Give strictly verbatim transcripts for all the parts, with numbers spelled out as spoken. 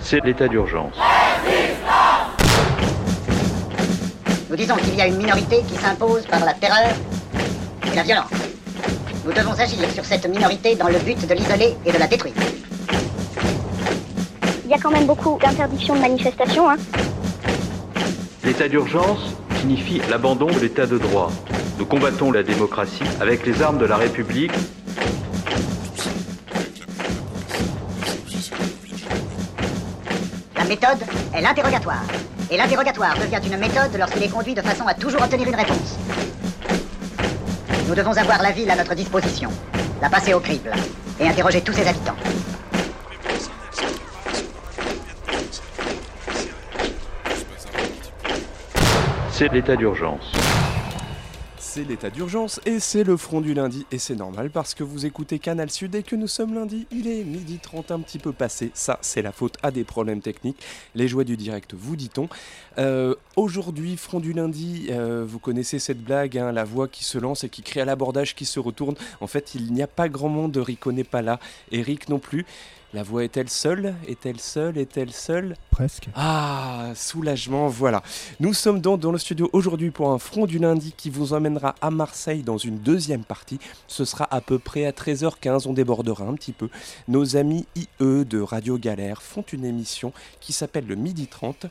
C'est l'état d'urgence. Nous disons qu'il y a une minorité qui s'impose par la terreur et la violence. Nous devons agir sur cette minorité dans le but de l'isoler et de la détruire. Il y a quand même beaucoup d'interdictions de manifestation, hein. L'état d'urgence signifie l'abandon de l'état de droit. Nous combattons la démocratie avec les armes de la République. La méthode est l'interrogatoire. Et l'interrogatoire devient une méthode lorsqu'il est conduit de façon à toujours obtenir une réponse. Nous devons avoir la ville à notre disposition, la passer au crible et interroger tous ses habitants. C'est l'état d'urgence. C'est l'état d'urgence et c'est le front du lundi et c'est normal parce que vous écoutez Canal Sud et que nous sommes lundi, il est midi trente un petit peu passé, ça c'est la faute à des problèmes techniques, les joies du direct vous dit-on. Euh, aujourd'hui front du lundi, euh, vous connaissez cette blague, hein, la voix qui se lance et qui crie à l'abordage qui se retourne, en fait il n'y a pas grand monde, Rico n'est pas là, Eric non plus. La voix est-elle seule ? Est-elle seule ? Est-elle seule ? Presque. Ah, soulagement, voilà. Nous sommes donc dans le studio aujourd'hui pour un front du lundi qui vous emmènera à Marseille dans une deuxième partie. Ce sera à peu près à treize heures quinze, on débordera un petit peu. Nos amis I E de Radio Galère font une émission qui s'appelle le Midi trente.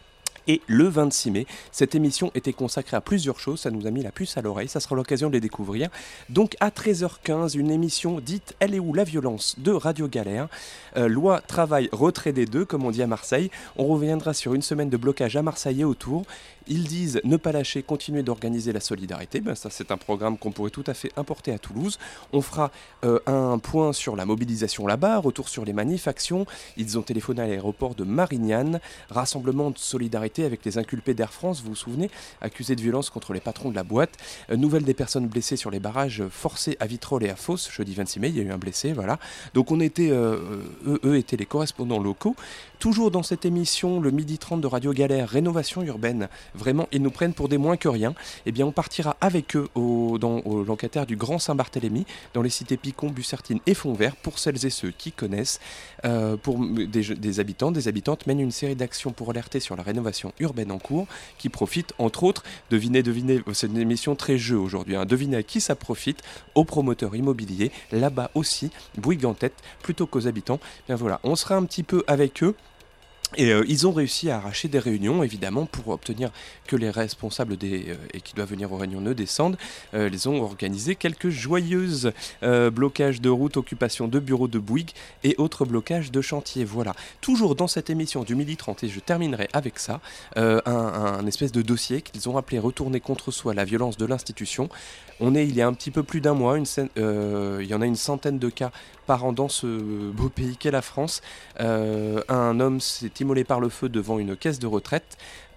Et le vingt-six mai, cette émission était consacrée à plusieurs choses, ça nous a mis la puce à l'oreille, ça sera l'occasion de les découvrir. Donc à treize heures quinze, une émission dite « Elle est où la violence ?» de Radio Galère. Euh, loi, travail, retrait des deux, comme on dit à Marseille. On reviendra sur une semaine de blocage à Marseille et autour. Ils disent ne pas lâcher, continuer d'organiser la solidarité. Ben, ça, c'est un programme qu'on pourrait tout à fait importer à Toulouse. On fera euh, un point sur la mobilisation là-bas, retour sur les manifs, actions. Ils ont téléphoné à l'aéroport de Marignane. Rassemblement de solidarité avec les inculpés d'Air France, vous vous souvenez, accusés de violence contre les patrons de la boîte. Euh, nouvelle des personnes blessées sur les barrages forcés à Vitrolles et à Fos. Jeudi vingt-six mai, il y a eu un blessé, voilà. Donc on était, euh, eux, eux étaient les correspondants locaux. Toujours dans cette émission, le midi trente de Radio Galère, rénovation urbaine. Vraiment, ils nous prennent pour des moins que rien. Eh bien, on partira avec eux au, dans, au locataire du Grand Saint-Barthélemy, dans les cités Picon, Bussertine et Fontvert, pour celles et ceux qui connaissent. Euh, pour des, des habitants, des habitantes mènent une série d'actions pour alerter sur la rénovation urbaine en cours, qui profite, entre autres, devinez, devinez, c'est une émission très jeu aujourd'hui, hein, devinez à qui ça profite, aux promoteurs immobiliers, là-bas aussi, Bouygues en tête, plutôt qu'aux habitants. Bien voilà, on sera un petit peu avec eux. Et euh, ils ont réussi à arracher des réunions, évidemment, pour obtenir que les responsables des, euh, et qui doivent venir aux réunions ne descendent. Euh, ils ont organisé quelques joyeuses euh, blocages de routes, occupations de bureaux de Bouygues et autres blocages de chantiers. Voilà. Toujours dans cette émission du midi trente, et je terminerai avec ça, euh, un, un espèce de dossier qu'ils ont appelé « Retourner contre soi la violence de l'institution ». On est il y a un petit peu plus d'un mois, une scène, euh, il y en a une centaine de cas par an dans ce beau pays qu'est la France. Euh, un homme s'est immolé par le feu devant une caisse de retraite.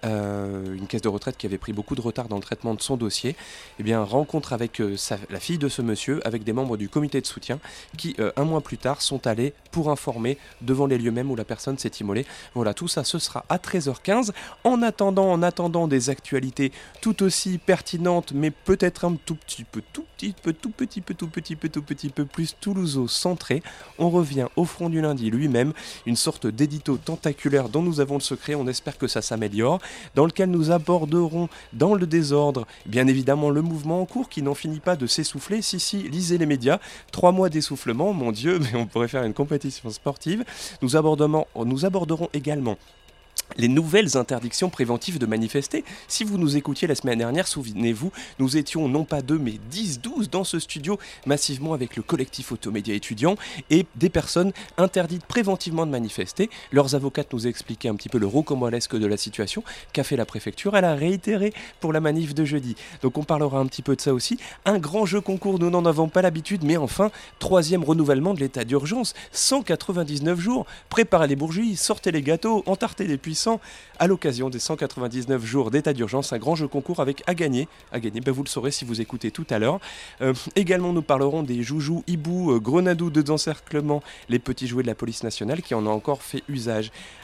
Euh, une caisse de retraite qui avait pris beaucoup de retard dans le traitement de son dossier. Eh bien, rencontre avec euh, sa, la fille de ce monsieur, avec des membres du comité de soutien, qui, euh, un mois plus tard, sont allés pour informer devant les lieux mêmes où la personne s'est immolée. Voilà, tout ça, ce sera à treize heures quinze. En attendant, en attendant des actualités tout aussi pertinentes, mais peut-être un tout petit peu, tout petit peu, tout petit peu, tout petit peu, tout petit peu plus toulouseau-centré, on revient au front du lundi lui-même, une sorte d'édito tentaculaire dont nous avons le secret, on espère que ça s'améliore, dans lequel nous aborderons dans le désordre, bien évidemment le mouvement en cours qui n'en finit pas de s'essouffler. Si, si, lisez les médias, trois mois d'essoufflement, mon Dieu, mais on pourrait faire une compétition sportive. Nous aborderons, nous aborderons également les nouvelles interdictions préventives de manifester. Si vous nous écoutiez la semaine dernière, souvenez-vous, nous étions non pas deux mais dix, douze dans ce studio, massivement avec le collectif Automédia étudiant et des personnes interdites préventivement de manifester. Leurs avocates nous expliquaient un petit peu le rocambolesque de la situation qu'a fait la préfecture. Elle a réitéré pour la manif de jeudi. Donc on parlera un petit peu de ça aussi. Un grand jeu concours, nous n'en avons pas l'habitude, mais enfin, troisième renouvellement de l'état d'urgence, cent quatre-vingt-dix-neuf jours. Préparez les bourgeois, sortez les gâteaux, entartez les puissants. À l'occasion des cent quatre-vingt-dix-neuf jours d'état d'urgence, un grand jeu concours avec à gagner. À gagner, ben vous le saurez si vous écoutez tout à l'heure. Euh, également, nous parlerons des joujoux, hiboux, euh, grenadous de d'encerclement, les petits jouets de la police nationale qui en ont encore fait usage.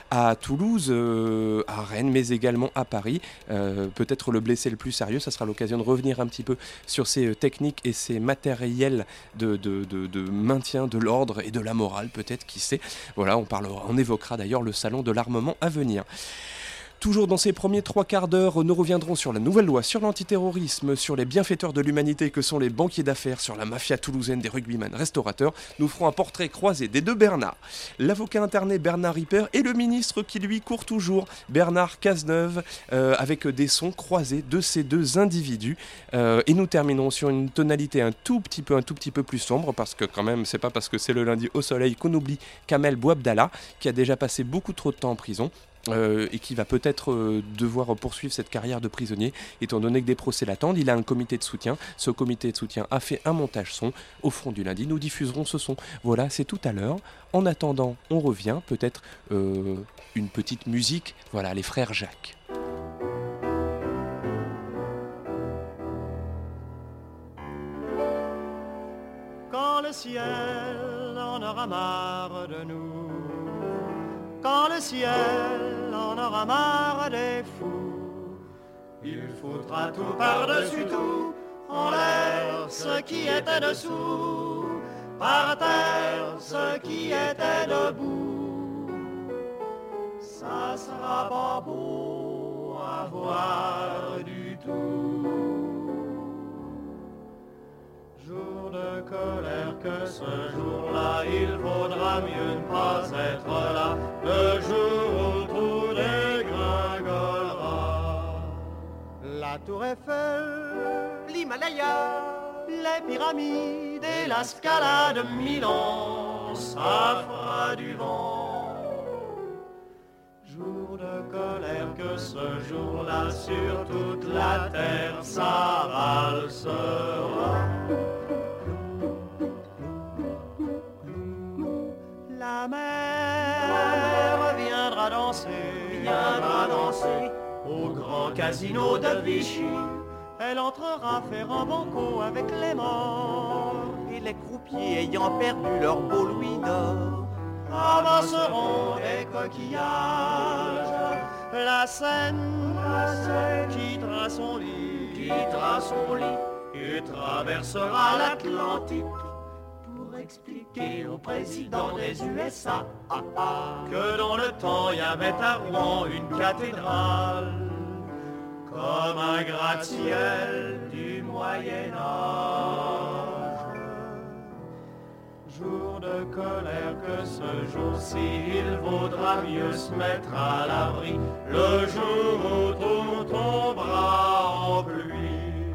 à Toulouse, euh, à Rennes, mais également à Paris. Euh, peut-être le blessé le plus sérieux, ça sera l'occasion de revenir un petit peu sur ces techniques et ces matériels de, de, de, de maintien de l'ordre et de la morale, peut-être, qui sait. Voilà, on parlera, on évoquera d'ailleurs le salon de l'armement à venir. Toujours dans ces premiers trois quarts d'heure, nous reviendrons sur la nouvelle loi, sur l'antiterrorisme, sur les bienfaiteurs de l'humanité que sont les banquiers d'affaires, sur la mafia toulousaine des rugbyman restaurateurs. Nous ferons un portrait croisé des deux Bernard. L'avocat interné Bernard Ripper et le ministre qui lui court toujours, Bernard Cazeneuve, euh, avec des sons croisés de ces deux individus. Euh, et nous terminerons sur une tonalité un tout petit peu, un tout petit peu plus sombre, parce que quand même, c'est pas parce que c'est le lundi au soleil qu'on oublie Kamel Bouabdallah, qui a déjà passé beaucoup trop de temps en prison. Euh, et qui va peut-être euh, devoir poursuivre cette carrière de prisonnier, étant donné que des procès l'attendent. Il a un comité de soutien. Ce comité de soutien a fait un montage son. Au front du lundi, nous diffuserons ce son. Voilà, c'est tout à l'heure. En attendant, on revient. Peut-être euh, une petite musique. Voilà, les frères Jacques. Quand le ciel en aura marre de nous, quand le ciel en aura marre des fous, il foutra tout par-dessus tout, en l'air ce qui était dessous, par terre ce qui était debout. Ça sera pas beau à voir du tout. Jour de colère que ce jour-là, il vaudra mieux ne pas être là, le jour où tout dégringolera. La tour Eiffel, l'Himalaya, les pyramides et la Scala de Milan, ça fera du vent. Jour de colère que ce jour-là, sur toute la terre, ça valsera. La mer viendra danser, viendra danser au grand casino de Vichy. Elle entrera faire un banco avec les morts et les croupiers ayant perdu leur beau louis d'or avanceront des coquillages. La Seine, la Seine quittera son lit, quittera son lit et traversera l'Atlantique pour expliquer au président des U S A ah, ah, que dans le temps il y avait à Rouen une cathédrale comme un gratte-ciel du Moyen-Âge. Jour de colère que ce jour-ci, il vaudra mieux se mettre à l'abri, le jour où tout tombera en pluie.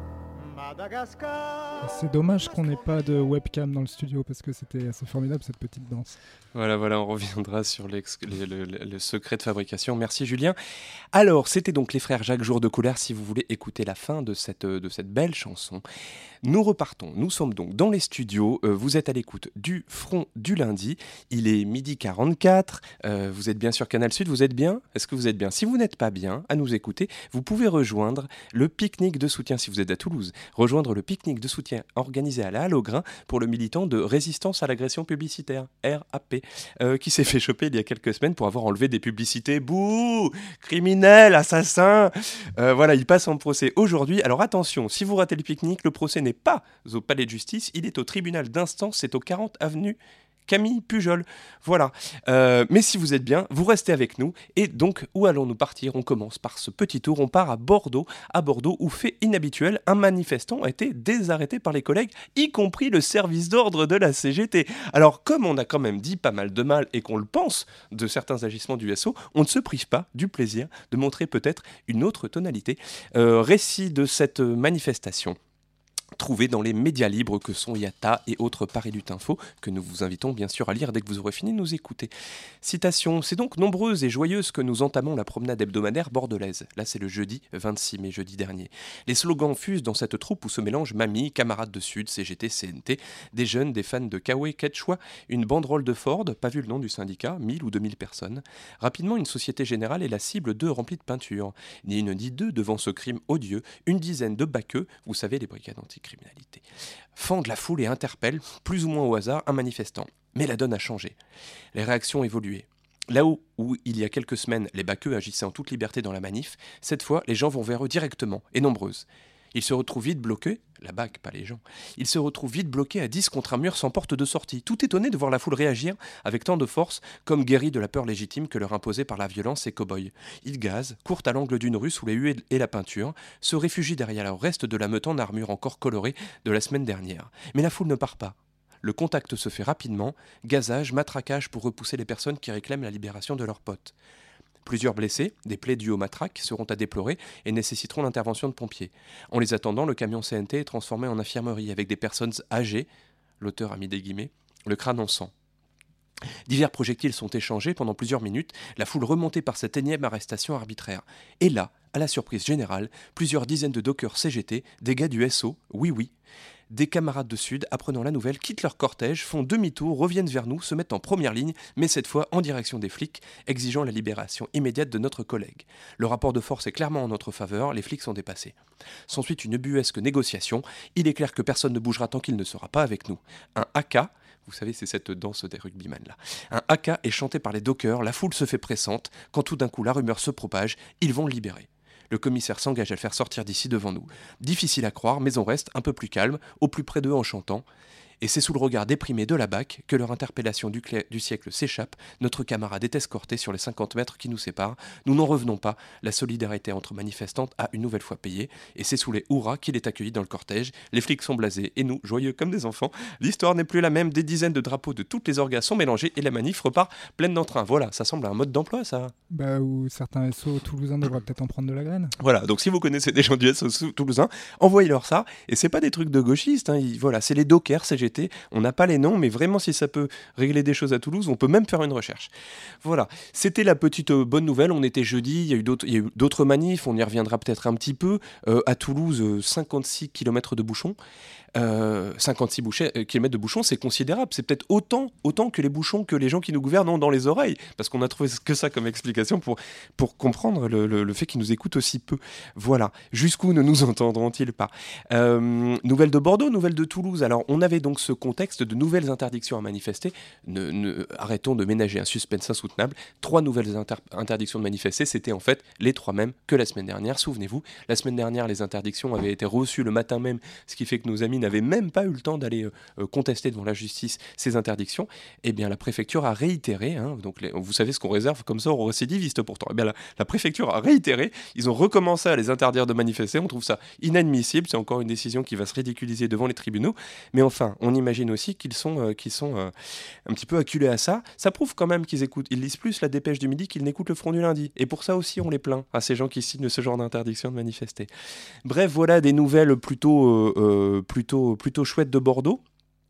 Madagascar. C'est dommage qu'on n'ait pas de webcam dans le studio parce que c'était assez formidable cette petite danse. Voilà, voilà, on reviendra sur le, le, le secret de fabrication. Merci Julien. Alors, c'était donc les frères Jacques, Jour de colère, si vous voulez écouter la fin de cette, de cette belle chanson. Nous repartons, nous sommes donc dans les studios, euh, vous êtes à l'écoute du Front du lundi, il est midi quarante-quatre, euh, vous êtes bien sur Canal Sud, vous êtes bien ? Est-ce que vous êtes bien ? Si vous n'êtes pas bien à nous écouter, vous pouvez rejoindre le pique-nique de soutien, si vous êtes à Toulouse, rejoindre le pique-nique de soutien organisé à la Halle au Grain pour le militant de résistance à l'agression publicitaire, R A P, euh, qui s'est fait choper il y a quelques semaines pour avoir enlevé des publicités, bouh, criminel, assassin, euh, voilà, il passe en procès aujourd'hui. Alors attention, si vous ratez le pique-nique, le procès n'est pas au palais de justice, il est au tribunal d'instance, c'est au quarante avenue Camille Pujol. Voilà. Euh, mais si vous êtes bien, vous restez avec nous. Et donc, où allons-nous partir ? On commence par ce petit tour. On part à Bordeaux. À Bordeaux, où fait inhabituel, un manifestant a été désarrêté par les collègues, y compris le service d'ordre de la C G T. Alors, comme on a quand même dit pas mal de mal et qu'on le pense de certains agissements du S O, on ne se prive pas du plaisir de montrer peut-être une autre tonalité. Euh, récit de cette manifestation trouvés dans les médias libres que sont Yata et autres Paris Lutte Info, que nous vous invitons bien sûr à lire dès que vous aurez fini de nous écouter. Citation, c'est donc nombreuse et joyeuse que nous entamons la promenade hebdomadaire bordelaise. Là c'est le jeudi vingt-six mai, jeudi dernier. Les slogans fusent dans cette troupe où se mélangent mamie, camarades de Sud, C G T, C N T, des jeunes, des fans de Kawe, Quechua, une banderole de Ford, pas vu le nom du syndicat, mille ou deux mille personnes. Rapidement, une Société Générale est la cible d'eux remplie de peinture. Ni une ni deux devant ce crime odieux, une dizaine de baqueux, vous savez les brigades anti criminalité, fendent la foule et interpellent, plus ou moins au hasard, un manifestant. Mais la donne a changé. Les réactions évoluaient. Là où, où, il y a quelques semaines, les baqueux agissaient en toute liberté dans la manif, cette fois, les gens vont vers eux directement, et nombreuses. Ils se retrouvent vite bloqués, la B A C, pas les gens, ils se retrouvent vite bloqués à dix contre un mur sans porte de sortie, tout étonnés de voir la foule réagir avec tant de force, comme guéris de la peur légitime que leur imposait par la violence ces cow-boys. Ils gazent, courent à l'angle d'une rue sous les huées et la peinture, se réfugient derrière le reste de la meute en armure encore colorée de la semaine dernière. Mais la foule ne part pas. Le contact se fait rapidement, gazage, matraquage pour repousser les personnes qui réclament la libération de leurs potes. Plusieurs blessés, des plaies dues aux matraques, seront à déplorer et nécessiteront l'intervention de pompiers. En les attendant, le camion C N T est transformé en infirmerie avec des personnes âgées, l'auteur a mis des guillemets, le crâne en sang. Divers projectiles sont échangés pendant plusieurs minutes, la foule remontée par cette énième arrestation arbitraire. Et là, à la surprise générale, plusieurs dizaines de dockers C G T, des gars du S O, oui oui, des camarades de Sud, apprenant la nouvelle, quittent leur cortège, font demi-tour, reviennent vers nous, se mettent en première ligne, mais cette fois en direction des flics, exigeant la libération immédiate de notre collègue. Le rapport de force est clairement en notre faveur, les flics sont dépassés. S'ensuit une ubuesque négociation, il est clair que personne ne bougera tant qu'il ne sera pas avec nous. Un haka, vous savez, c'est cette danse des rugbyman là. Un haka est chanté par les dockers, la foule se fait pressante, quand tout d'un coup la rumeur se propage, ils vont le libérer. Le commissaire s'engage à le faire sortir d'ici devant nous. Difficile à croire, mais on reste un peu plus calme, au plus près d'eux en chantant. Et c'est sous le regard déprimé de la B A C que leur interpellation du, clé- du siècle s'échappe. Notre camarade est escorté sur les cinquante mètres qui nous séparent. Nous n'en revenons pas. La solidarité entre manifestantes a une nouvelle fois payé. Et c'est sous les hurrahs qu'il est accueilli dans le cortège. Les flics sont blasés et nous, joyeux comme des enfants. L'histoire n'est plus la même. Des dizaines de drapeaux de toutes les orgas sont mélangés et la manif repart pleine d'entrain. Voilà, ça semble un mode d'emploi, ça. Bah, ou certains S O toulousains devraient peut-être en prendre de la graine. Voilà, donc si vous connaissez des gens du S O toulousain, envoyez-leur ça. Et c'est pas des trucs de gauchistes. Hein. Ils, voilà, c'est les dockers C G T. On n'a pas les noms, mais vraiment, si ça peut régler des choses à Toulouse, on peut même faire une recherche. Voilà, c'était la petite euh, bonne nouvelle. On était jeudi, il y a eu d'autres, il y a eu d'autres manifs, on y reviendra peut-être un petit peu. Euh, à Toulouse, euh, cinquante-six kilomètres de bouchons. Euh, cinquante-six bouchets, euh, kilomètres de bouchons, c'est considérable. C'est peut-être autant, autant que les bouchons que les gens qui nous gouvernent ont dans les oreilles. Parce qu'on a trouvé que ça comme explication pour, pour comprendre le, le, le fait qu'ils nous écoutent aussi peu. Voilà. Jusqu'où ne nous entendront-ils pas ? euh, Nouvelles de Bordeaux, nouvelles de Toulouse. Alors, on avait donc ce contexte de nouvelles interdictions à manifester. Ne, ne, arrêtons de ménager un suspense insoutenable. Trois nouvelles inter- interdictions de manifester, c'était en fait les trois mêmes que la semaine dernière. Souvenez-vous, la semaine dernière, les interdictions avaient été reçues le matin même, ce qui fait que nos amis n'avaient même pas eu le temps d'aller euh, contester devant la justice ces interdictions. Eh bien, la préfecture a réitéré, hein, donc les, vous savez ce qu'on réserve comme ça aux récidivistes pourtant. Eh bien, la, la préfecture a réitéré, ils ont recommencé à les interdire de manifester, on trouve ça inadmissible, c'est encore une décision qui va se ridiculiser devant les tribunaux, mais enfin, on imagine aussi qu'ils sont, euh, qu'ils sont euh, un petit peu acculés à ça. Ça prouve quand même qu'ils écoutent, ils lisent plus la dépêche du midi qu'ils n'écoutent le front du lundi, et pour ça aussi on les plaint, à ces gens qui signent ce genre d'interdiction de manifester. Bref, voilà des nouvelles plutôt, euh, euh, plutôt, plutôt chouettes de Bordeaux.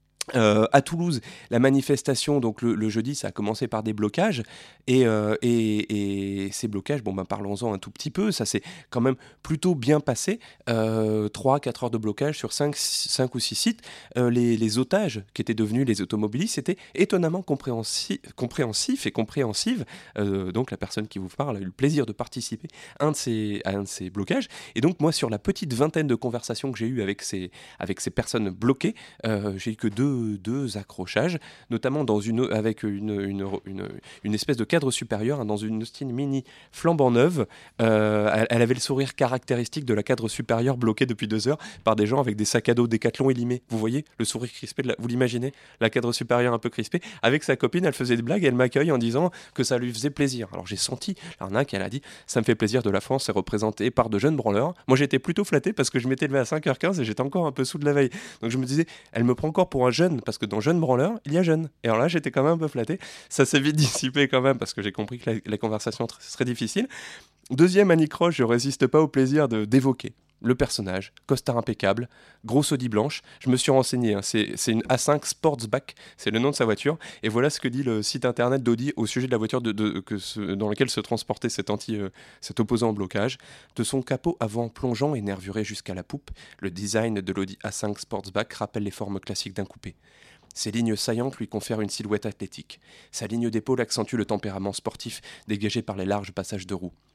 Euh, à Toulouse, la manifestation, donc le, le jeudi, ça a commencé par des blocages et, euh, et, et ces blocages, bon ben parlons-en un tout petit peu, ça s'est quand même plutôt bien passé, euh, trois à quatre heures de blocage sur cinq, cinq ou six sites. Euh, les, les otages qui étaient devenus les automobilistes étaient étonnamment compréhensifs, compréhensifs et compréhensives, euh, donc la personne qui vous parle a eu le plaisir de participer à un de ces, à un de ces blocages, et donc moi sur la petite vingtaine de conversations que j'ai eues avec ces, avec ces personnes bloquées, euh, j'ai eu que deux deux accrochages, notamment dans une, avec une, une, une, une espèce de cadre supérieur, hein, dans une Austin Mini flambant neuve. Euh, elle, elle avait le sourire caractéristique de la cadre supérieure bloquée depuis deux heures par des gens avec des sacs à dos Décathlon élimés. Vous voyez le sourire crispé, de la, vous l'imaginez, la cadre supérieure un peu crispée. Avec sa copine, elle faisait des blagues et elle m'accueille en disant que ça lui faisait plaisir. Alors j'ai senti l'arnaque, elle a dit « ça me fait plaisir de la France, est représentée par de jeunes branleurs ». Moi j'étais plutôt flatté parce que je m'étais levé à cinq heures quinze et j'étais encore un peu sous de la veille. Donc je me disais, elle me prend encore pour un jeune, parce que dans jeune branleur, il y a jeune. Et alors là, j'étais quand même un peu flatté. Ça s'est vite dissipé quand même, parce que j'ai compris que la, la conversation serait difficile. Deuxième anicroche, je résiste pas au plaisir de, d'évoquer le personnage, costard impeccable, grosse Audi blanche. Je me suis renseigné, hein, c'est, c'est une A cinq Sportsback, c'est le nom de sa voiture. Et voilà ce que dit le site internet d'Audi au sujet de la voiture de, de, que ce, dans laquelle se transportait cet, anti, euh, cet opposant en blocage. De son capot avant plongeant et nervuré jusqu'à la poupe, le design de l'Audi A cinq Sportsback rappelle les formes classiques d'un coupé. Ses lignes saillantes lui confèrent une silhouette athlétique. Sa ligne d'épaule accentue le tempérament sportif dégagé par les larges passages de roues.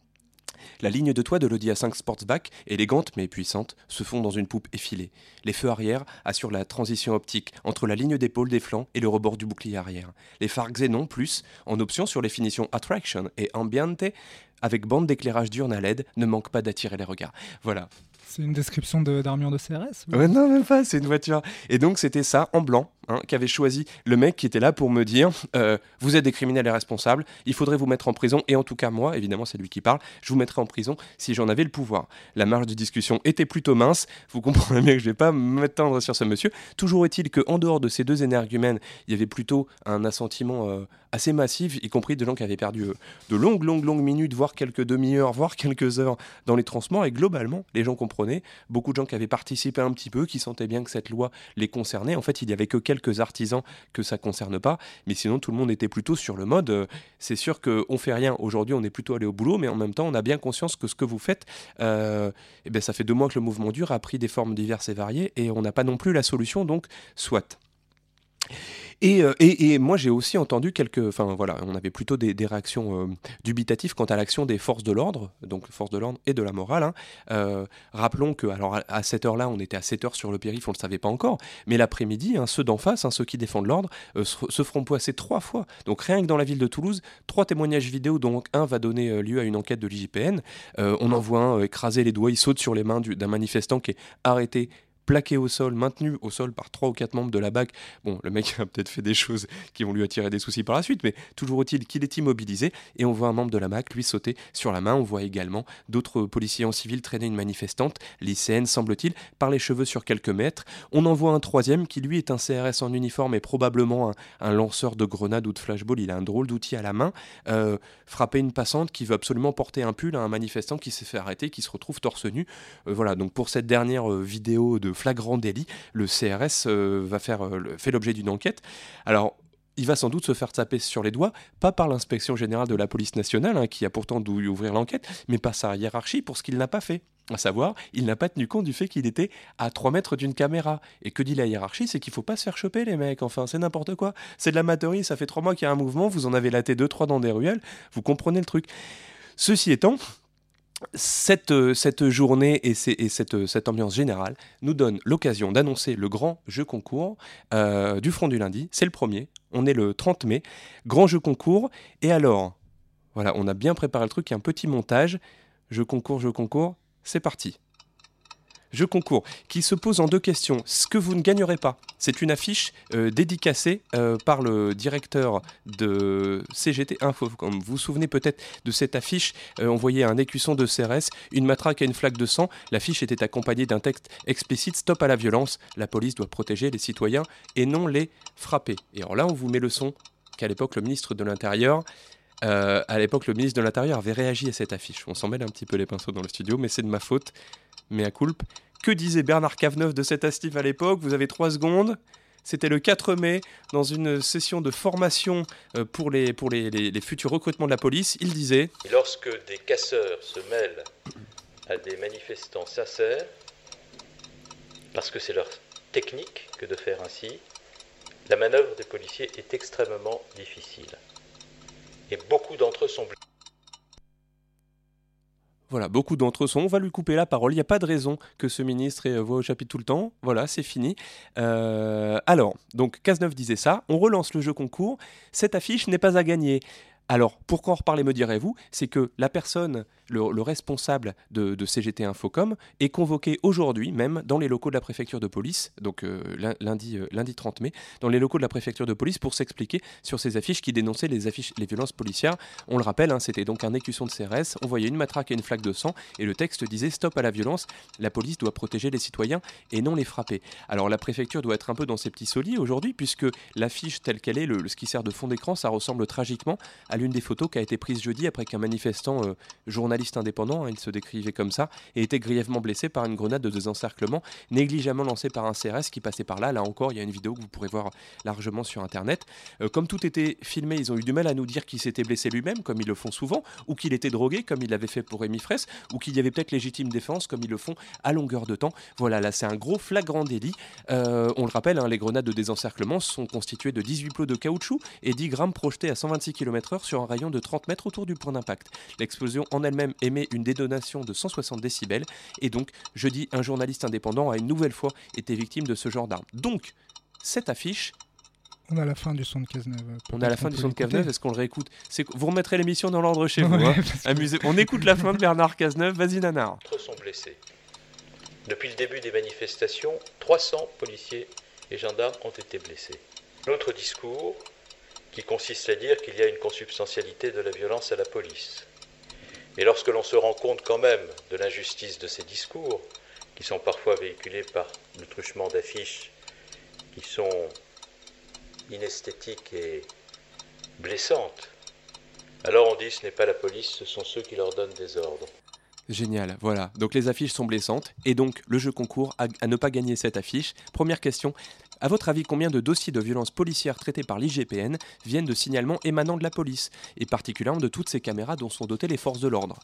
La ligne de toit de l'Audi A cinq Sportsback, élégante mais puissante, se fond dans une poupe effilée. Les feux arrière assurent la transition optique entre la ligne d'épaule des flancs et le rebord du bouclier arrière. Les phares Xenon Plus, en option sur les finitions Attraction et Ambiente, avec bande d'éclairage diurne à L E D, ne manquent pas d'attirer les regards. Voilà. C'est une description de, d'armure de C R S ou... Ouais, non, même pas, c'est une voiture. Et donc, c'était ça, en blanc, hein, qu'avait choisi le mec qui était là pour me dire euh, vous êtes des criminels et responsables, il faudrait vous mettre en prison, et en tout cas, moi, évidemment, c'est lui qui parle, je vous mettrais en prison si j'en avais le pouvoir. La marge de discussion était plutôt mince, vous comprenez bien que je ne vais pas m'étendre sur ce monsieur. Toujours est-il qu'en dehors de ces deux énergumènes, il y avait plutôt un assentiment euh, assez massif, y compris de gens qui avaient perdu euh, de longues, longues, longues minutes, voire quelques demi-heures, voire quelques heures dans les transports, et globalement, les gens comprenaient. Beaucoup de gens qui avaient participé un petit peu, qui sentaient bien que cette loi les concernait. En fait, il n'y avait que quelques artisans que ça ne concerne pas, mais sinon tout le monde était plutôt sur le mode euh, c'est sûr qu'on ne fait rien. Aujourd'hui, on est plutôt allé au boulot, mais en même temps, on a bien conscience que ce que vous faites, euh, eh ben, ça fait deux mois que le mouvement dur a pris des formes diverses et variées, et on n'a pas non plus la solution, donc soit. Et, euh, et, et moi j'ai aussi entendu quelques, enfin voilà, on avait plutôt des, des réactions euh, dubitatives quant à l'action des forces de l'ordre, donc forces de l'ordre et de la morale. Hein. Euh, rappelons que, alors à, à cette heure-là, on était à sept heures sur le périph', on ne le savait pas encore, mais l'après-midi, hein, ceux d'en face, hein, ceux qui défendent l'ordre, euh, se, se feront poisser trois fois. Donc rien que dans la ville de Toulouse, trois témoignages vidéo, dont un va donner euh, lieu à une enquête de l'I J P N. Euh, on en voit un euh, écraser les doigts, il saute sur les mains du, d'un manifestant qui est arrêté, plaqué au sol, maintenu au sol par trois ou quatre membres de la B A C. Bon, le mec a peut-être fait des choses qui vont lui attirer des soucis par la suite, mais toujours est-il qu'il est immobilisé, et on voit un membre de la B A C lui sauter sur la main. On voit également d'autres policiers en civil traîner une manifestante, lycéenne semble-t-il, par les cheveux sur quelques mètres. On en voit un troisième qui lui est un C R S en uniforme et probablement un, un lanceur de grenades ou de flashball. Il a un drôle d'outil à la main, euh, frapper une passante qui veut absolument porter un pull à un manifestant qui s'est fait arrêter, qui se retrouve torse nu. Euh, voilà, donc pour cette dernière euh, vidéo de flagrant délit, le C R S euh, va faire, euh, fait l'objet d'une enquête. Alors, il va sans doute se faire taper sur les doigts, pas par l'inspection générale de la police nationale, hein, qui a pourtant dû ouvrir l'enquête, mais par sa hiérarchie pour ce qu'il n'a pas fait. À savoir, il n'a pas tenu compte du fait qu'il était à trois mètres d'une caméra. Et que dit la hiérarchie, c'est qu'il ne faut pas se faire choper, les mecs. Enfin, c'est n'importe quoi. C'est de l'amateurie, ça fait trois mois qu'il y a un mouvement, vous en avez laté deux, trois dans des ruelles, vous comprenez le truc. Ceci étant, Cette, cette journée et, ces, et cette, cette ambiance générale nous donne l'occasion d'annoncer le grand jeu concours euh, du Front du Lundi. C'est le premier, on est le trente mai, grand jeu concours. Et alors, voilà, on a bien préparé le truc, il y a un petit montage. Jeu concours, jeu concours, c'est parti. Jeu concours qui se pose en deux questions. Ce que vous ne gagnerez pas, c'est une affiche euh, dédicacée euh, par le directeur de C G T Info. Comme vous vous souvenez peut-être de cette affiche, euh, on voyait un écusson de C R S, une matraque et une flaque de sang. L'affiche était accompagnée d'un texte explicite: stop à la violence, la police doit protéger les citoyens et non les frapper. Et alors là, on vous met le son qu'à l'époque le ministre de l'Intérieur... Euh, à l'époque, le ministre de l'Intérieur avait réagi à cette affiche. On s'en mêle un petit peu les pinceaux dans le studio, mais c'est de ma faute. Mea culpa. Que disait Bernard Cazeneuve de cette astif à l'époque? Vous avez trois secondes. C'était le quatre mai, dans une session de formation pour les, pour les, les, les futurs recrutements de la police. Il disait: Et lorsque des casseurs se mêlent à des manifestants sincères, parce que c'est leur technique que de faire ainsi, la manœuvre des policiers est extrêmement difficile. Et beaucoup d'entre eux sont blessés. Voilà, beaucoup d'entre eux sont. On va lui couper la parole. Il n'y a pas de raison que ce ministre ait voix au chapitre tout le temps. Voilà, c'est fini. Euh, alors, donc Cazeneuve disait ça. On relance le jeu concours. Cette affiche n'est pas à gagner. Alors, pourquoi en reparler, me direz-vous? C'est que la personne, le, le responsable de, de C G T Infocom, est convoqué aujourd'hui même dans les locaux de la préfecture de police, donc euh, lundi, euh, lundi trente mai, dans les locaux de la préfecture de police pour s'expliquer sur ces affiches qui dénonçaient les, affiches, les violences policières. On le rappelle, hein, c'était donc un écusson de C R S, on voyait une matraque et une flaque de sang, et le texte disait: stop à la violence, la police doit protéger les citoyens et non les frapper. Alors la préfecture doit être un peu dans ses petits solis aujourd'hui, puisque l'affiche telle qu'elle est, le, le, ce qui sert de fond d'écran, ça ressemble tragiquement à l'une des photos qui a été prise jeudi après qu'un manifestant euh, journaliste indépendant, hein, il se décrivait comme ça, ait été grièvement blessé par une grenade de désencerclement négligemment lancée par un C R S qui passait par là. Là encore, il y a une vidéo que vous pourrez voir largement sur internet. Euh, comme tout était filmé, ils ont eu du mal à nous dire qu'il s'était blessé lui-même, comme ils le font souvent, ou qu'il était drogué, comme il l'avait fait pour Rémi Fraisse, ou qu'il y avait peut-être légitime défense, comme ils le font à longueur de temps. Voilà, là c'est un gros flagrant délit. Euh, on le rappelle, hein, les grenades de désencerclement sont constituées de dix-huit plots de caoutchouc et dix grammes projetés à cent vingt-six kilomètres heure sur un rayon de trente mètres autour du point d'impact. L'explosion en elle-même émet une détonation de cent soixante décibels et donc, jeudi, un journaliste indépendant a une nouvelle fois été victime de ce genre d'arme. Donc, cette affiche... On a la fin du son de Cazeneuve. On a la fin du son de Cazeneuve, est-ce qu'on le réécoute? C'est... Vous remettrez l'émission dans l'ordre chez vous. Ouais, hein. Amusez... On écoute la fin de Bernard Cazeneuve, vas-y Nanar. D'autres sont blessés. Depuis le début des manifestations, trois cents policiers et gendarmes ont été blessés. L'autre discours qui consiste à dire qu'il y a une consubstantialité de la violence à la police. Et lorsque l'on se rend compte quand même de l'injustice de ces discours, qui sont parfois véhiculés par le truchement d'affiches qui sont inesthétiques et blessantes, alors on dit ce n'est pas la police, ce sont ceux qui leur donnent des ordres. Génial, voilà. Donc les affiches sont blessantes et donc le jeu concourt à, à ne pas gagner cette affiche. Première question, à votre avis, combien de dossiers de violences policières traités par l'I G P N viennent de signalements émanant de la police et particulièrement de toutes ces caméras dont sont dotées les forces de l'ordre?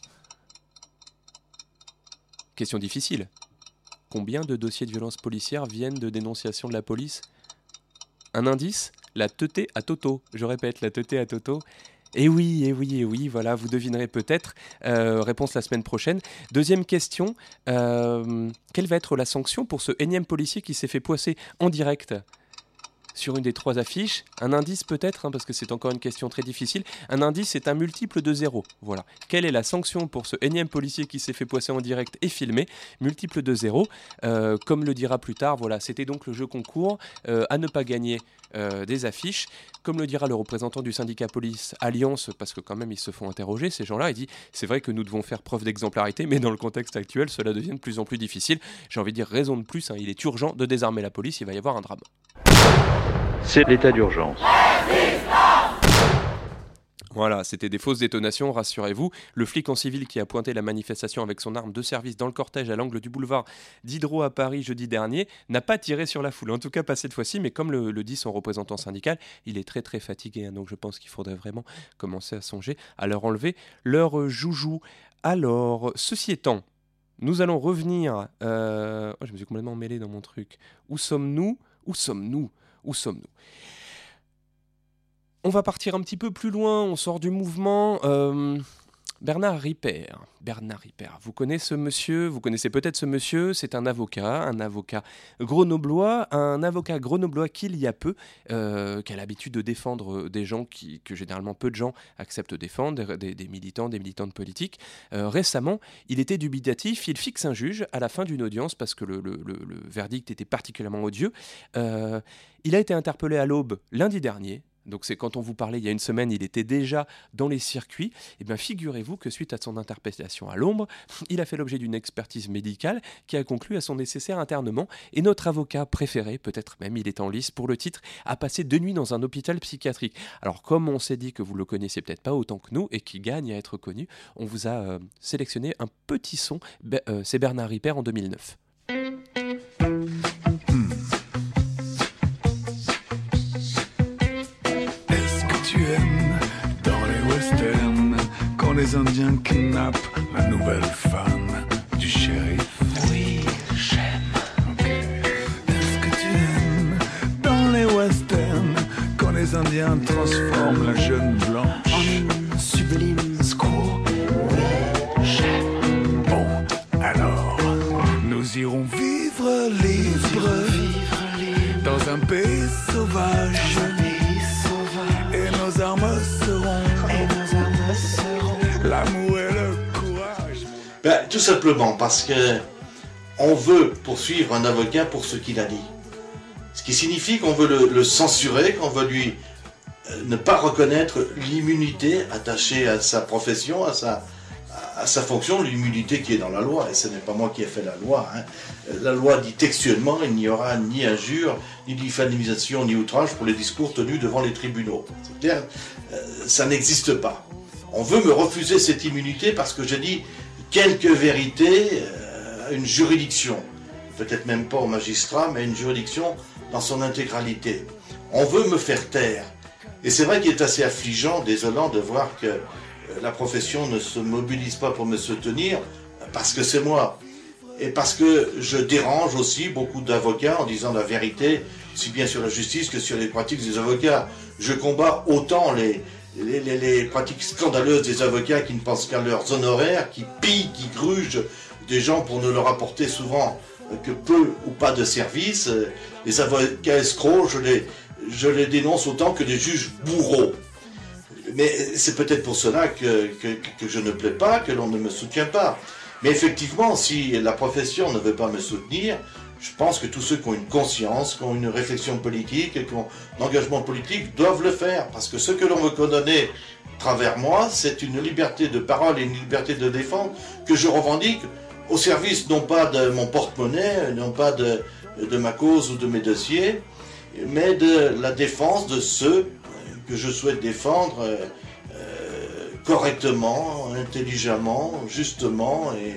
Question difficile. Combien de dossiers de violences policières viennent de dénonciations de la police? Un indice? La teuté à Toto. Je répète, la teuté à Toto. Et oui, et oui, et oui, voilà, vous devinerez peut-être. Euh, réponse la semaine prochaine. Deuxième question, euh, quelle va être la sanction pour ce énième policier qui s'est fait poisser en direct sur une des trois affiches? Un indice peut-être, hein, parce que c'est encore une question très difficile. Un indice, c'est un multiple de zéro. Voilà. Quelle est la sanction pour ce énième policier qui s'est fait poisser en direct et filmé? Multiple de zéro. Euh, comme le dira plus tard, voilà, c'était donc le jeu concours euh, à ne pas gagner euh, des affiches. Comme le dira le représentant du syndicat police Alliance, parce que quand même ils se font interroger, ces gens-là, il dit « C'est vrai que nous devons faire preuve d'exemplarité, mais dans le contexte actuel, cela devient de plus en plus difficile. » J'ai envie de dire raison de plus, hein, il est urgent de désarmer la police, il va y avoir un drame. C'est l'état d'urgence. Voilà, c'était des fausses détonations, rassurez-vous. Le flic en civil qui a pointé la manifestation avec son arme de service dans le cortège à l'angle du boulevard Diderot à Paris jeudi dernier n'a pas tiré sur la foule, en tout cas pas cette fois-ci, mais comme le, le dit son représentant syndical, il est très très fatigué, hein, donc je pense qu'il faudrait vraiment commencer à songer à leur enlever leur joujou. Alors, ceci étant, nous allons revenir... Euh... Oh, je me suis complètement mêlé dans mon truc. Où sommes-nous? Où sommes-nous? Où sommes-nous? On va partir un petit peu plus loin, on sort du mouvement. Euh, Bernard Ripper. Bernard Ripper, vous connaissez ce monsieur, vous connaissez peut-être ce monsieur, c'est un avocat, un avocat grenoblois, un avocat grenoblois qui, il y a peu, euh, qui a l'habitude de défendre des gens qui, que généralement peu de gens acceptent de défendre, des, des militants, des militantes politiques. Euh, récemment, il était dubitatif, il fixe un juge à la fin d'une audience parce que le, le, le, le verdict était particulièrement odieux. Euh, il a été interpellé à l'aube lundi dernier. Donc c'est quand on vous parlait il y a une semaine, il était déjà dans les circuits. Et bien figurez-vous que suite à son interpellation à l'ombre, il a fait l'objet d'une expertise médicale qui a conclu à son nécessaire internement. Et notre avocat préféré, peut-être même il est en lice pour le titre, a passé deux nuits dans un hôpital psychiatrique. Alors comme on s'est dit que vous le connaissez peut-être pas autant que nous et qui gagne à être connu, on vous a euh, sélectionné un petit son. Be- euh, c'est Bernard Ripper en deux mille neuf. Les Indiens kidnappent la nouvelle femme du shérif. Oui, j'aime. Ok. Est-ce que tu aimes dans les westerns quand les Indiens transforment la jeune blanche en une sublime squaw? Oui, j'aime. Bon, alors, nous irons vivre libre, vivre libre dans un pays sauvage. Dans un pays sauvage. Et nos armes seront. Et nos armes seront. L'amour et le courage. Ben, tout simplement parce que on veut poursuivre un avocat pour ce qu'il a dit. Ce qui signifie qu'on veut le, le censurer, qu'on veut lui euh, ne pas reconnaître l'immunité attachée à sa profession, à sa, à, à sa fonction, l'immunité qui est dans la loi. Et ce n'est pas moi qui ai fait la loi. Hein. La loi dit textuellement, il n'y aura ni injure, ni diffamation, ni outrage pour les discours tenus devant les tribunaux. C'est clair, euh, ça n'existe pas. On veut me refuser cette immunité parce que je dis quelques vérités à une juridiction. Peut-être même pas au magistrat, mais une juridiction dans son intégralité. On veut me faire taire. Et c'est vrai qu'il est assez affligeant, désolant de voir que la profession ne se mobilise pas pour me soutenir parce que c'est moi. Et parce que je dérange aussi beaucoup d'avocats en disant la vérité, aussi bien sur la justice que sur les pratiques des avocats. Je combats autant les... les, les, les pratiques scandaleuses des avocats qui ne pensent qu'à leurs honoraires, qui pillent, qui grugent des gens pour ne leur apporter souvent que peu ou pas de services. Les avocats escrocs, je les, je les dénonce autant que les juges bourreaux. Mais c'est peut-être pour cela que, que, que je ne plais pas, que l'on ne me soutient pas. Mais effectivement, si la profession ne veut pas me soutenir, je pense que tous ceux qui ont une conscience, qui ont une réflexion politique, qui ont un engagement politique, doivent le faire. Parce que ce que l'on veut condamner à travers moi, c'est une liberté de parole et une liberté de défense que je revendique au service non pas de mon porte-monnaie, non pas de, de ma cause ou de mes dossiers, mais de la défense de ceux que je souhaite défendre euh, euh, correctement, intelligemment, justement et,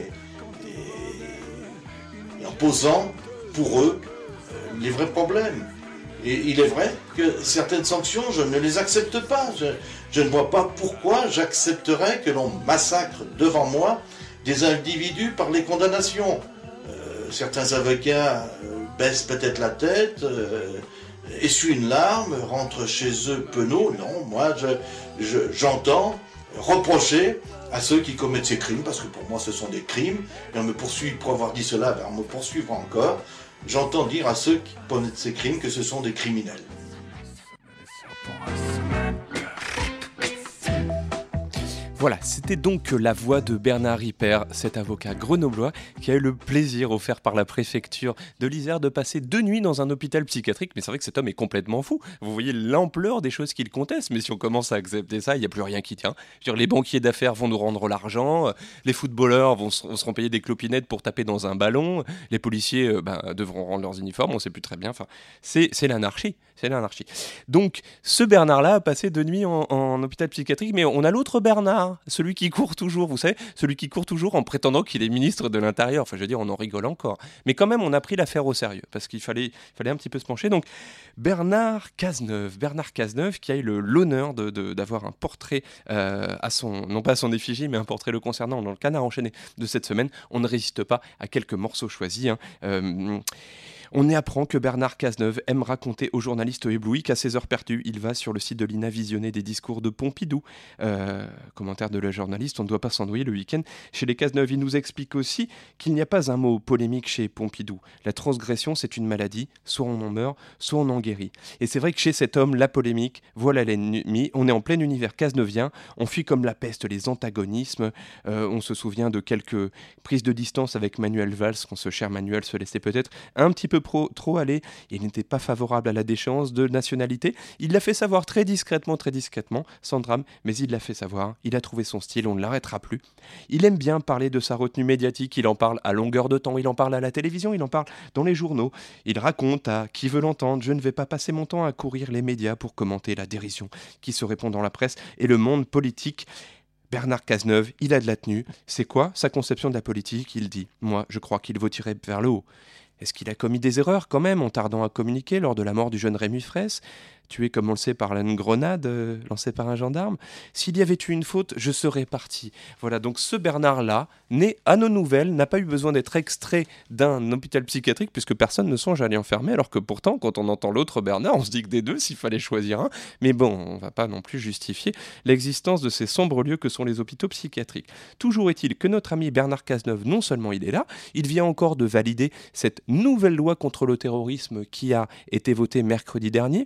et, et en posant pour eux euh, les vrais problèmes. Et il est vrai que certaines sanctions, je ne les accepte pas. Je, je ne vois pas pourquoi j'accepterais que l'on massacre devant moi des individus par les condamnations. Euh, certains avocats euh, baissent peut-être la tête, euh, essuient une larme, rentrent chez eux penauds. Non, moi, je, je, j'entends reprocher à ceux qui commettent ces crimes, parce que pour moi, ce sont des crimes, et on me poursuit pour avoir dit cela, ben on me poursuivra encore. J'entends dire à ceux qui commettent ces crimes que ce sont des criminels. Voilà, c'était donc la voix de Bernard Ripper, cet avocat grenoblois qui a eu le plaisir offert par la préfecture de l'Isère de passer deux nuits dans un hôpital psychiatrique. Mais c'est vrai que cet homme est complètement fou. Vous voyez l'ampleur des choses qu'il conteste, mais si on commence à accepter ça, il n'y a plus rien qui tient. Je veux dire, les banquiers d'affaires vont nous rendre l'argent, les footballeurs vont, seront payés des clopinettes pour taper dans un ballon, les policiers euh, ben, devront rendre leurs uniformes, on ne sait plus très bien. Enfin, c'est, c'est l'anarchie. C'est l'anarchie. Donc, ce Bernard-là a passé deux nuits en, en hôpital psychiatrique, mais on a l'autre Bernard, celui qui court toujours, vous savez, celui qui court toujours en prétendant qu'il est ministre de l'Intérieur. Enfin, je veux dire, on en rigole encore. Mais quand même, on a pris l'affaire au sérieux, parce qu'il fallait, il fallait un petit peu se pencher. Donc, Bernard Cazeneuve, Bernard Cazeneuve qui a eu le, l'honneur de, de, d'avoir un portrait euh, à son, non pas à son effigie, mais un portrait le concernant dans le Canard enchaîné de cette semaine. On ne résiste pas à quelques morceaux choisis. Hein. Euh, On y apprend que Bernard Cazeneuve aime raconter aux journalistes éblouis qu'à ses heures perdues, il va sur le site de l'I N A visionner des discours de Pompidou. Euh, commentaire de la journaliste, on ne doit pas s'ennuyer le week-end. Chez les Cazeneuve, il nous explique aussi qu'il n'y a pas un mot polémique chez Pompidou. La transgression, c'est une maladie, soit on en meurt, soit on en guérit. Et c'est vrai que chez cet homme, la polémique, voilà l'ennemi. On est en plein univers cazeneuvien, on fuit comme la peste les antagonismes. Euh, on se souvient de quelques prises de distance avec Manuel Valls, quand ce cher Manuel se laissait peut-être un petit peu Pro, trop aller, il n'était pas favorable à la déchéance de nationalité. Il l'a fait savoir très discrètement, très discrètement, sans drame, mais il l'a fait savoir. Il a trouvé son style, on ne l'arrêtera plus. Il aime bien parler de sa retenue médiatique, il en parle à longueur de temps, il en parle à la télévision, il en parle dans les journaux. Il raconte à qui veut l'entendre, je ne vais pas passer mon temps à courir les médias pour commenter la dérision qui se répand dans la presse et le monde politique. Bernard Cazeneuve, il a de la tenue. C'est quoi sa conception de la politique? Il dit, moi, je crois qu'il vaut tirer vers le haut. Est-ce qu'il a commis des erreurs quand même en tardant à communiquer lors de la mort du jeune Rémi Fraisse, tué comme on le sait par une grenade euh, lancée par un gendarme? S'il y avait eu une faute, je serais parti. Voilà, donc ce Bernard-là, né à nos nouvelles, n'a pas eu besoin d'être extrait d'un hôpital psychiatrique puisque personne ne songe à l'y enfermer, alors que pourtant, quand on entend l'autre Bernard, on se dit que des deux, s'il fallait choisir un. Mais bon, on ne va pas non plus justifier l'existence de ces sombres lieux que sont les hôpitaux psychiatriques. Toujours est-il que notre ami Bernard Cazeneuve, non seulement il est là, il vient encore de valider cette nouvelle loi contre le terrorisme qui a été votée mercredi dernier.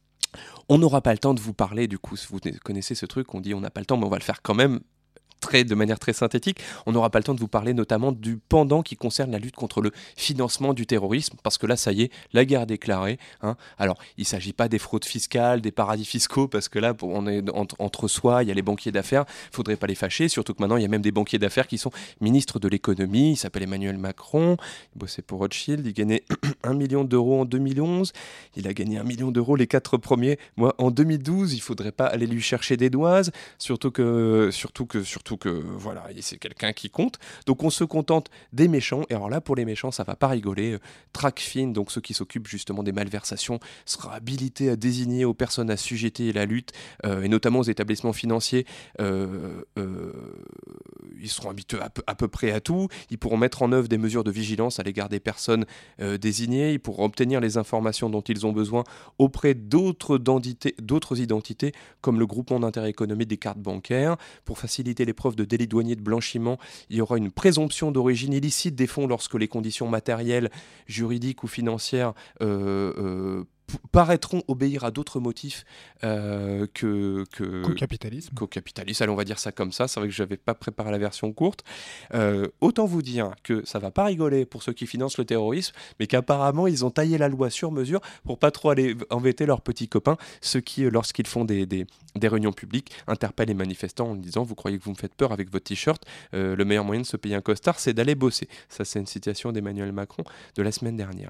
On n'aura pas le temps de vous parler, du coup, si vous connaissez ce truc, on dit on n'a pas le temps, mais on va le faire quand même. Très, de manière très synthétique, on n'aura pas le temps de vous parler notamment du pendant qui concerne la lutte contre le financement du terrorisme, parce que là, ça y est, la guerre est déclarée. Hein. Alors, il ne s'agit pas des fraudes fiscales, des paradis fiscaux, parce que là, on est entre, entre soi, il y a les banquiers d'affaires, il ne faudrait pas les fâcher, surtout que maintenant, il y a même des banquiers d'affaires qui sont ministres de l'économie, il s'appelle Emmanuel Macron, il bossait pour Rothschild, il gagnait un million d'euros en deux mille onze, il a gagné un million d'euros les quatre premiers mois en deux mille douze, il ne faudrait pas aller lui chercher des doigts, surtout que, surtout que, surtout surtout que voilà, c'est quelqu'un qui compte. Donc on se contente des méchants. Et alors là, pour les méchants, ça va pas rigoler. Euh, Tracfin, donc ceux qui s'occupent justement des malversations, sera habilité à désigner aux personnes assujetties à la lutte, euh, et notamment aux établissements financiers. Euh, euh, ils seront habitués à peu, à peu près à tout. Ils pourront mettre en œuvre des mesures de vigilance à l'égard des personnes euh, désignées. Ils pourront obtenir les informations dont ils ont besoin auprès d'autres, d'autres identités, comme le groupement d'intérêt économique des cartes bancaires. Pour faciliter l'épreuve de délit douanier de blanchiment, il y aura une présomption d'origine illicite des fonds lorsque les conditions matérielles, juridiques ou financières euh, euh, p- paraîtront obéir à d'autres motifs euh, que, que Qu'au capitalisme. qu'au capitalisme. Allez, on va dire ça comme ça. C'est vrai que je n'avais pas préparé la version courte. Euh, autant vous dire que ça va pas rigoler pour ceux qui financent le terrorisme, mais qu'apparemment ils ont taillé la loi sur mesure pour pas trop aller embêter leurs petits copains, ceux qui, euh, lorsqu'ils font des, des, des réunions publiques, interpellent les manifestants en disant « Vous croyez que vous me faites peur avec votre t-shirt euh, Le meilleur moyen de se payer un costard, c'est d'aller bosser. » Ça, c'est une citation d'Emmanuel Macron de la semaine dernière.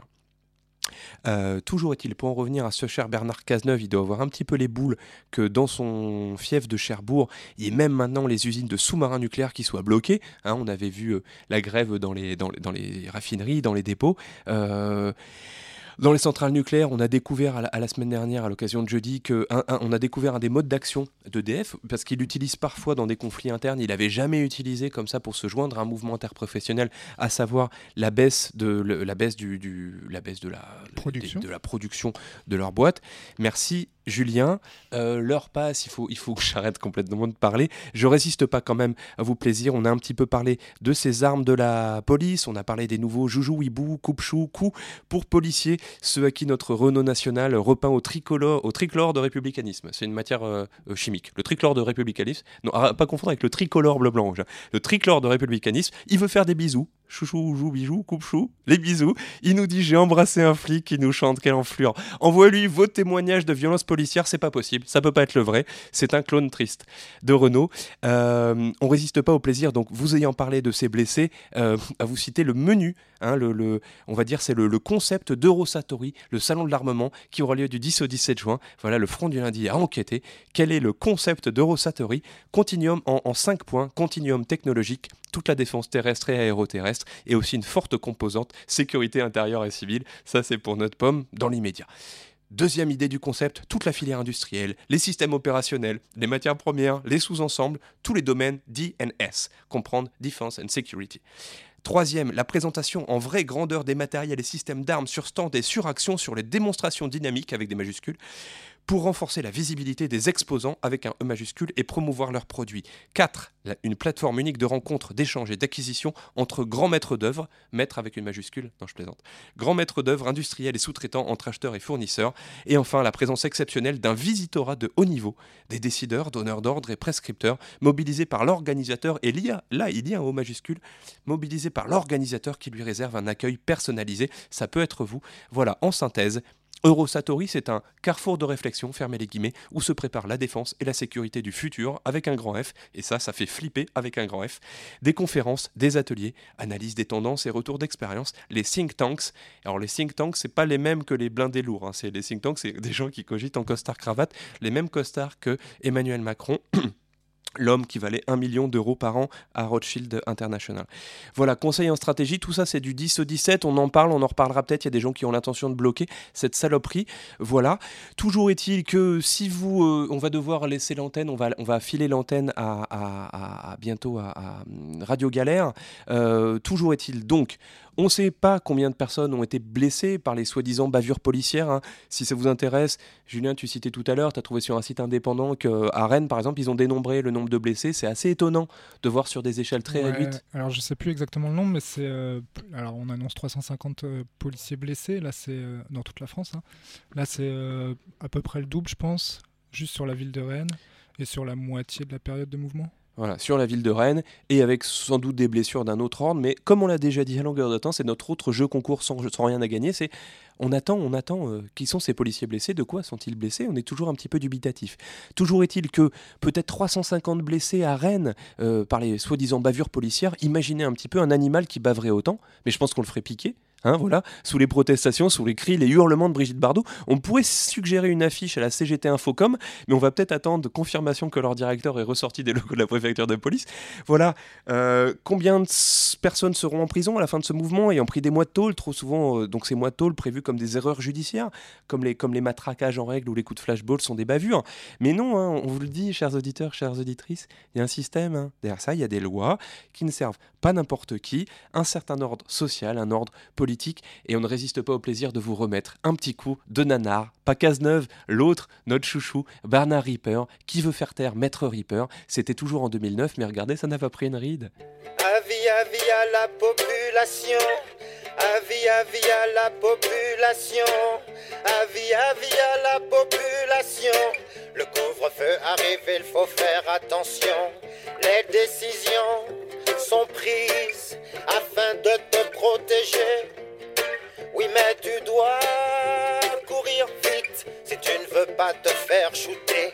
Euh, toujours est-il, pour en revenir à ce cher Bernard Cazeneuve, il doit avoir un petit peu les boules que dans son fief de Cherbourg, il y ait même maintenant les usines de sous-marins nucléaires qui soient bloquées. Hein, on avait vu euh, la grève dans les, dans, les, dans les raffineries, dans les dépôts. Euh, Dans les centrales nucléaires, on a découvert à la, à la semaine dernière, à l'occasion de jeudi, que un, un, on a découvert un des modes d'action d'E D F, parce qu'il l'utilise parfois dans des conflits internes. Il n'avait jamais utilisé comme ça pour se joindre à un mouvement interprofessionnel, à savoir la baisse de, le, la baisse du, du, la baisse de la Production. de, de la production de leur boîte. Merci Julien. Euh, l'heure passe, il faut, il faut que j'arrête complètement de parler. Je résiste pas quand même à vous plaisir. On a un petit peu parlé de ces armes de la police. On a parlé des nouveaux joujou, hibou, coupe-chou, coups pour policiers. Ceux à qui notre Renault national repeint au tricolore, au tricolore de républicanisme. C'est une matière euh, chimique. Le tricolore de républicanisme, non, à pas confondre avec le tricolore bleu-blanc rouge. Le tricolore de républicanisme, il veut faire des bisous. Chouchou, jou, bijou, coupe-chou, les bisous. Il nous dit « J'ai embrassé un flic » qui nous chante « Quelle enflure ». Envoie-lui vos témoignages de violence policière, c'est pas possible, ça peut pas être le vrai. C'est un clone triste de Renault. Euh, on résiste pas au plaisir, donc vous ayant parlé de ces blessés, euh, à vous citer le menu, hein, le, le, on va dire c'est le, le concept d'Eurosatori, le salon de l'armement qui aura lieu du dix au dix-sept juin. Voilà, le front du lundi a enquêté. Quel est le concept d'Eurosatori? Continuum en, en cinq points, continuum technologique, toute la défense terrestre et aéroterrestre, et aussi une forte composante sécurité intérieure et civile. Ça, c'est pour notre pomme dans l'immédiat. Deuxième idée du concept, toute la filière industrielle, les systèmes opérationnels, les matières premières, les sous-ensembles, tous les domaines D and S, comprendre Defense and Security. Troisième, la présentation en vraie grandeur des matériels et systèmes d'armes sur stand et sur action sur les démonstrations dynamiques avec des majuscules, pour renforcer la visibilité des exposants avec un E majuscule et promouvoir leurs produits. quatre. Une plateforme unique de rencontres, d'échanges et d'acquisition entre grands maîtres d'œuvre, maîtres avec une majuscule, non je plaisante, grands maîtres d'œuvre industriels et sous-traitants entre acheteurs et fournisseurs. Et enfin, la présence exceptionnelle d'un visitorat de haut niveau, des décideurs, donneurs d'ordre et prescripteurs, mobilisés par l'organisateur, et l'I A, là il y a un O majuscule, mobilisés par l'organisateur qui lui réserve un accueil personnalisé. Ça peut être vous. Voilà, en synthèse, Eurosatori, c'est un carrefour de réflexion, fermez les guillemets, où se prépare la défense et la sécurité du futur avec un grand F, et ça, ça fait flipper avec un grand F. Des conférences, des ateliers, analyse des tendances et retours d'expérience, les think tanks. Alors les think tanks, c'est pas les mêmes que les blindés lourds, hein. C'est les think tanks, c'est des gens qui cogitent en costard-cravate, les mêmes costards que Emmanuel Macron. L'homme qui valait un million d'euros par an à Rothschild International. Voilà, conseil en stratégie, tout ça c'est du dix au dix-sept, on en parle, on en reparlera peut-être, il y a des gens qui ont l'intention de bloquer cette saloperie, voilà. Toujours est-il que si vous, euh, on va devoir laisser l'antenne, on va, on va filer l'antenne à, à, à, à bientôt à, à Radio Galère, euh, toujours est-il donc, on ne sait pas combien de personnes ont été blessées par les soi-disant bavures policières, hein. Si ça vous intéresse, Julien, tu citais tout à l'heure, tu as trouvé sur un site indépendant qu'à Rennes, par exemple, ils ont dénombré le nombre de blessés. C'est assez étonnant de voir sur des échelles très ouais, réduites. Alors, je ne sais plus exactement le nombre, mais c'est... Euh, alors, on annonce trois cent cinquante euh, policiers blessés, là, c'est euh, dans toute la France. Hein. Là, c'est euh, à peu près le double, je pense, juste sur la ville de Rennes et sur la moitié de la période de mouvement. Voilà, sur la ville de Rennes, et avec sans doute des blessures d'un autre ordre, mais comme on l'a déjà dit à longueur de temps, c'est notre autre jeu concours sans, sans rien à gagner, c'est on attend, on attend, euh, qui sont ces policiers blessés, de quoi sont-ils blessés? On est toujours un petit peu dubitatif. Toujours est-il que peut-être trois cent cinquante blessés à Rennes euh, par les soi-disant bavures policières, imaginez un petit peu un animal qui baverait autant, mais je pense qu'on le ferait piquer. hein, voilà, sous les protestations, sous les cris, les hurlements de Brigitte Bardot. On pourrait suggérer une affiche à la C G T Infocom, mais on va peut-être attendre confirmation que leur directeur est ressorti des locaux de la préfecture de police. Voilà, euh, combien de personnes seront en prison à la fin de ce mouvement, ayant pris des mois de tôle, trop souvent, euh, donc ces mois de tôle prévus comme des erreurs judiciaires, comme les, comme les matraquages en règle ou les coups de flashball sont des bavures. Mais non, hein, on vous le dit, chers auditeurs, chères auditrices, il y a un système, hein. Derrière ça, il y a des lois qui ne servent pas n'importe qui, un certain ordre social, un ordre politique, et on ne résiste pas au plaisir de vous remettre un petit coup de nanar. Pas Cazeneuve, l'autre, notre chouchou, Bernard Ripper, qui veut faire taire Maître Ripper. C'était toujours en deux mille neuf, mais regardez, ça n'a pas pris une ride. Avis, avis à la population, avis, avis à la population, avis, avis à la population. Le couvre-feu arrive, il faut faire attention. Les décisions sont prises afin de te protéger. Oui, mais tu dois courir vite si tu ne veux pas te faire shooter.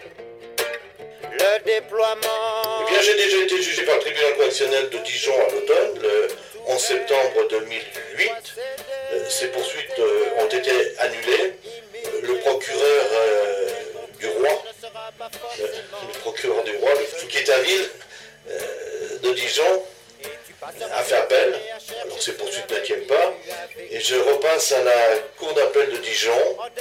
Le déploiement... Eh bien, j'ai déjà été jugé par le tribunal correctionnel de Dijon à l'automne, le onze septembre deux mille huit. Euh, ces poursuites euh, ont été annulées. Le procureur euh, du roi, le, le procureur du roi, le Fouquier-Taville euh, de Dijon, a fait appel. Alors ces poursuites ne tiennent pas. Et je repasse à la cour d'appel de Dijon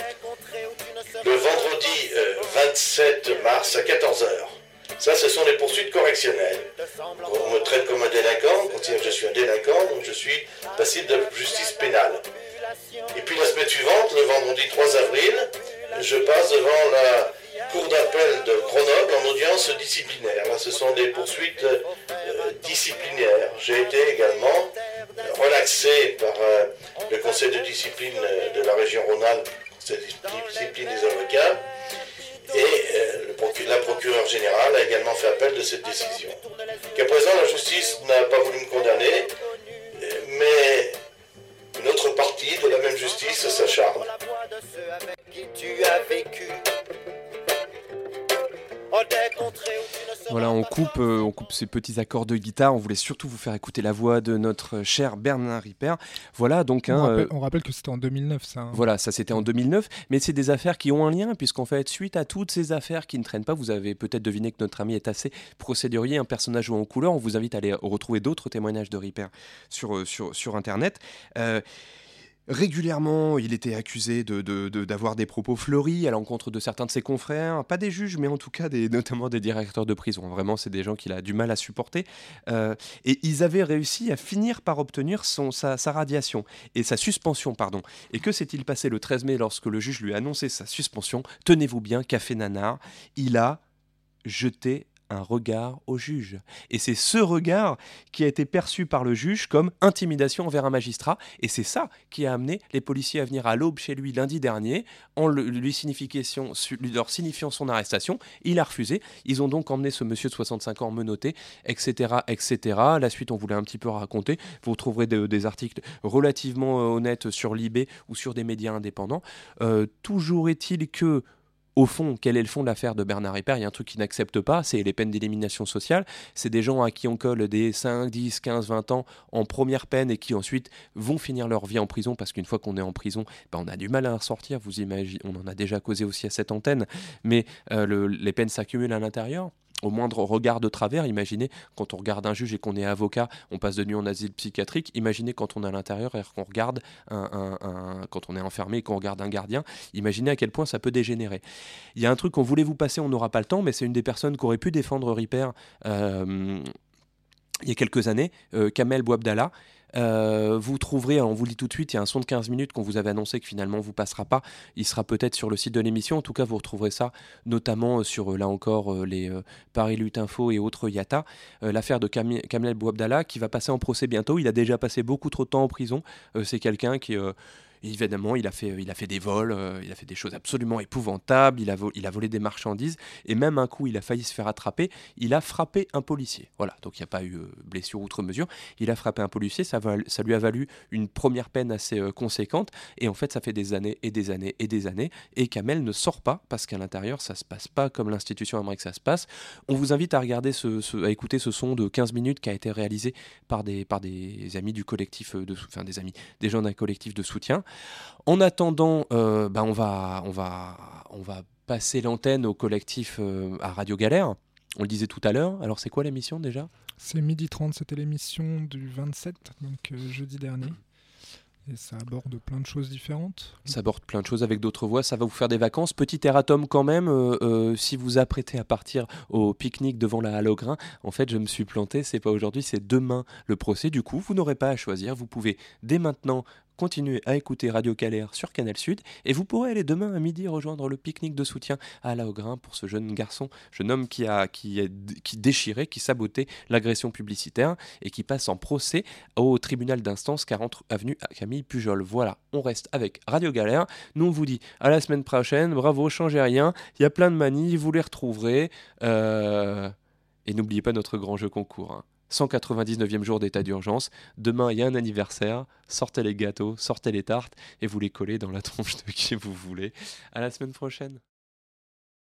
le vendredi euh, vingt-sept mars à quatorze heures. Ça, ce sont les poursuites correctionnelles. On me traite comme un délinquant, on considère que je suis un délinquant, donc je suis passible de justice pénale. Et puis la semaine suivante, le vendredi trois avril, je passe devant la cour d'appel de Grenoble en audience disciplinaire. Là, ce sont des poursuites euh, disciplinaires. J'ai été également relaxé par euh, le conseil de discipline de la région Rhône-Alpes, conseil de discipline des avocats, et euh, le procure, la procureure générale a également fait appel de cette décision. Qu'à présent, la justice n'a pas voulu me condamner, mais une autre partie de la même justice s'acharne. Voilà, on coupe, euh, on coupe ces petits accords de guitare. On voulait surtout vous faire écouter la voix de notre cher Bernard Ripper. Voilà, donc... On, hein, rappelle, euh, on rappelle que c'était en deux mille neuf, ça. Hein. Voilà, ça c'était en deux mille neuf, mais c'est des affaires qui ont un lien, puisqu'en fait, suite à toutes ces affaires qui ne traînent pas, vous avez peut-être deviné que notre ami est assez procédurier, un personnage en couleur. On vous invite à aller retrouver d'autres témoignages de Ripper sur, sur, sur Internet. Euh, Régulièrement, il était accusé de, de, de, d'avoir des propos fleuris à l'encontre de certains de ses confrères, pas des juges, mais en tout cas des, notamment des directeurs de prison. Vraiment, c'est des gens qu'il a du mal à supporter. Euh, et ils avaient réussi à finir par obtenir son, sa, sa radiation et sa suspension, pardon. Et que s'est-il passé le treize mai lorsque le juge lui a annoncé sa suspension ? Tenez-vous bien, Café Nanar, il a jeté un regard au juge. Et c'est ce regard qui a été perçu par le juge comme intimidation envers un magistrat. Et c'est ça qui a amené les policiers à venir à l'aube chez lui lundi dernier en le, lui, signification, lui leur signifiant son arrestation. Il a refusé. Ils ont donc emmené ce monsieur de soixante-cinq ans menotté, et cetera, et cetera. La suite, on voulait un petit peu raconter. Vous trouverez de, des articles relativement honnêtes sur Libé ou sur des médias indépendants. Euh, toujours est-il que au fond, quel est le fond de l'affaire de Bernard Ripper ? Il y a un truc qu'il n'accepte pas, c'est les peines d'élimination sociale. C'est des gens à qui on colle des cinq, dix, quinze, vingt ans en première peine et qui ensuite vont finir leur vie en prison parce qu'une fois qu'on est en prison, ben on a du mal à en sortir. Vous imaginez, on en a déjà causé aussi à cette antenne, mais euh, le, les peines s'accumulent à l'intérieur. Au moindre regard de travers, imaginez quand on regarde un juge et qu'on est avocat, on passe de nuit en asile psychiatrique. Imaginez quand on est à l'intérieur et qu'on regarde un, un, un, quand on est enfermé et qu'on regarde un gardien. Imaginez à quel point ça peut dégénérer. Il y a un truc qu'on voulait vous passer, on n'aura pas le temps, mais c'est une des personnes qui aurait pu défendre Ripper euh, il y a quelques années, euh, Kamel Bouabdallah. Euh, vous trouverez, on vous le dit tout de suite, il y a un son de quinze minutes qu'on vous avait annoncé que finalement vous passera pas, il sera peut-être sur le site de l'émission, en tout cas vous retrouverez ça notamment sur, là encore, les euh, Paris Lutte Info et autres Yata, euh, l'affaire de Kam- Kamel Bouabdallah qui va passer en procès bientôt. Il a déjà passé beaucoup trop de temps en prison, euh, c'est quelqu'un qui... Euh, évidemment, il a fait, il a fait des vols, euh, il a fait des choses absolument épouvantables, il a, vo- il a volé des marchandises, et même un coup, il a failli se faire attraper, il a frappé un policier. Voilà, donc il n'y a pas eu euh, blessure outre mesure, il a frappé un policier, ça, va- ça lui a valu une première peine assez euh, conséquente, et en fait, ça fait des années et des années et des années, et Kamel ne sort pas, parce qu'à l'intérieur, ça se passe pas comme l'institution aimerait que ça se passe. On vous invite à regarder, ce, ce- à écouter ce son de quinze minutes qui a été réalisé par des, par des amis du collectif, de, sou- enfin des amis, des gens d'un collectif de soutien. En attendant, euh, bah, on, va, on, va, on va passer l'antenne au collectif euh, à Radio Galère. On le disait tout à l'heure. Alors, c'est quoi l'émission déjà ? C'est midi trente, c'était l'émission du vingt-sept, donc euh, jeudi dernier. Et ça aborde plein de choses différentes. Ça aborde plein de choses avec d'autres voix, ça va vous faire des vacances. Petit erratum quand même, euh, euh, si vous apprêtez à partir au pique-nique devant la Halle au Grain, en fait je me suis planté, c'est pas aujourd'hui, c'est demain le procès. Du coup, vous n'aurez pas à choisir, vous pouvez dès maintenant continuer à écouter Radio Galère sur Canal Sud et vous pourrez aller demain à midi rejoindre le pique-nique de soutien à la Haut-Grain pour ce jeune garçon, jeune homme qui a, qui a qui déchirait, qui sabotait l'agression publicitaire et qui passe en procès au tribunal d'instance quarante avenue Camille Pujol. Voilà, on reste avec Radio Galère. Nous on vous dit à la semaine prochaine, bravo, changez rien, il y a plein de manies, vous les retrouverez. Euh... Et n'oubliez pas notre grand jeu concours, hein. cent quatre-vingt-dix-neuvième jour d'état d'urgence. Demain, il y a un anniversaire. Sortez les gâteaux, sortez les tartes et vous les collez dans la tronche de qui vous voulez. À la semaine prochaine.